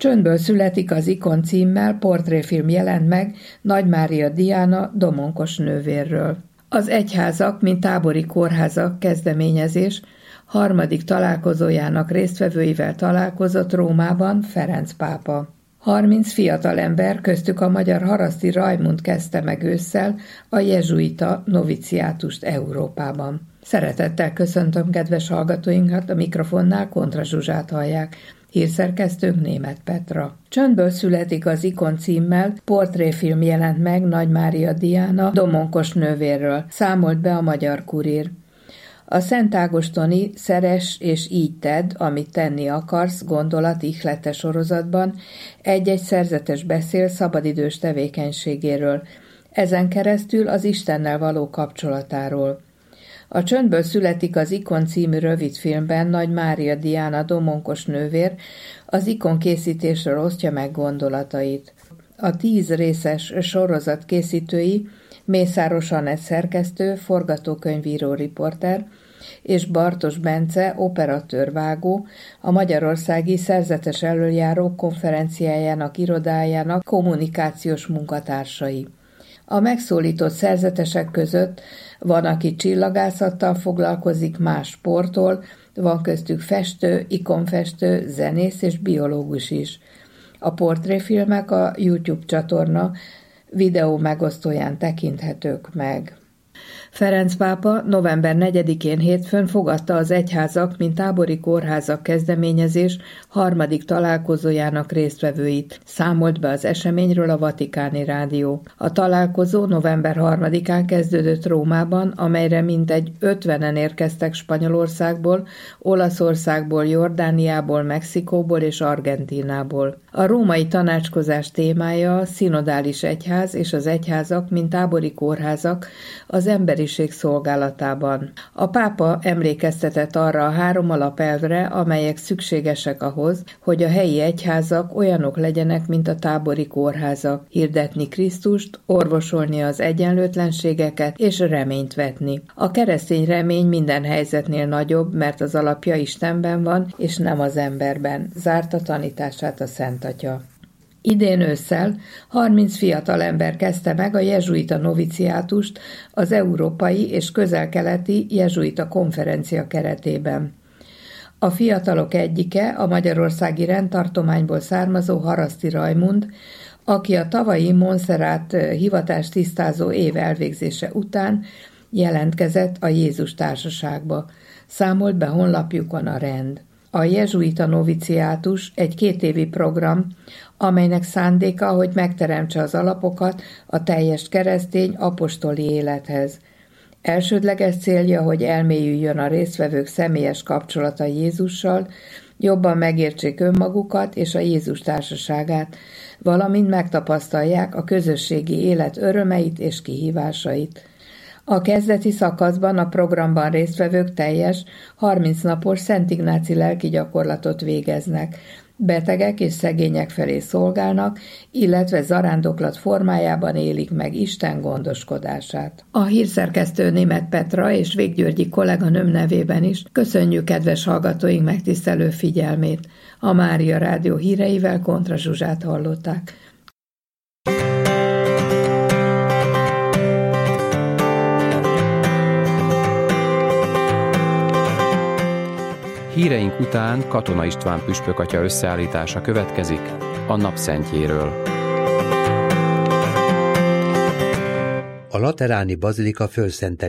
Csöndből születik az Ikon címmel portréfilm jelent meg Nagy Mária Diana domonkos nővérről. Az Egyházak, mint tábori kórházak kezdeményezés harmadik találkozójának résztvevőivel találkozott Rómában Ferenc pápa. 30 fiatal ember, köztük a magyar Haraszti Rajmund kezdte meg ősszel a jezsuita noviciátust Európában. Szeretettel köszöntöm kedves hallgatóinkat, a mikrofonnál Kontra Zsuzsát hallják. Hírszerkesztőnk Németh Petra. Csöndből születik az Ikon címmel portréfilm jelent meg Nagy Mária Diana domonkos nővérről, számolt be a Magyar Kurír. A Szent Ágostoni Szeress és így tedd, amit tenni akarsz gondolat ihlete sorozatban egy-egy szerzetes beszél szabadidős tevékenységéről, ezen keresztül az Istennel való kapcsolatáról. A Csöndből születik az Ikon című rövidfilmben Nagy Mária Diana domonkos nővér az Ikon készítésről osztja meg gondolatait. A 10 részes sorozat készítői Mészáros Anett szerkesztő, forgatókönyvíró, riporter, és Bartos Bence operatőr-vágó, a Magyarországi Szerzetes Elöljárók konferenciájának irodájának kommunikációs munkatársai. A megszólított szerzetesek között van, aki csillagászattal foglalkozik, más sporttól, van köztük festő, ikonfestő, zenész és biológus is. A portréfilmek a YouTube csatorna videó megosztóján tekinthetők meg. Ferenc pápa november 4-én hétfőn fogadta az Egyházak, mint tábori kórházak kezdeményezés harmadik találkozójának résztvevőit, számolt be az eseményről a Vatikáni Rádió. A találkozó november 3-án kezdődött Rómában, amelyre mintegy 50-en érkeztek Spanyolországból, Olaszországból, Jordániából, Mexikóból és Argentínából. A római tanácskozás témája a szinodális egyház és az egyházak, mint tábori kórházak az emberiség szolgálatában. A pápa emlékeztetett arra a 3 alapelvre, amelyek szükségesek ahhoz, hogy a helyi egyházak olyanok legyenek, mint a tábori kórházak, hirdetni Krisztust, orvosolni az egyenlőtlenségeket és reményt vetni. A keresztény remény minden helyzetnél nagyobb, mert az alapja Istenben van, és nem az emberben, zárta tanítását a Szent Atya. Idén ősszel 30 fiatal ember kezdte meg a jezsuita noviciátust az Európai és Közel-Keleti Jezsuita Konferencia keretében. A fiatalok egyike a magyarországi rendtartományból származó Haraszti Rajmund, aki a tavalyi Montserrat hivatást tisztázó év elvégzése után jelentkezett a Jézus Társaságba, számolt be honlapjukon a rend. A jezsuita noviciátus egy 2 évi program, amelynek szándéka, hogy megteremtse az alapokat a teljes keresztény apostoli élethez. Elsődleges célja, hogy elmélyüljön a résztvevők személyes kapcsolata Jézussal, jobban megértsék önmagukat és a Jézus társaságát, valamint megtapasztalják a közösségi élet örömeit és kihívásait. A kezdeti szakaszban a programban résztvevők teljes, 30 napos Szent Ignáci lelki gyakorlatot végeznek, betegek és szegények felé szolgálnak, illetve zarándoklat formájában élik meg Isten gondoskodását. A hírszerkesztő Németh Petra és Véggyörgyi kolléganőm nevében is köszönjük kedves hallgatóink megtisztelő figyelmét. A Mária Rádió híreivel Kontra Zsuzsát hallották. Híreink után Katona István püspökatya összeállítása következik a napszentjéről. A Lateráni Bazilika fölszentelésére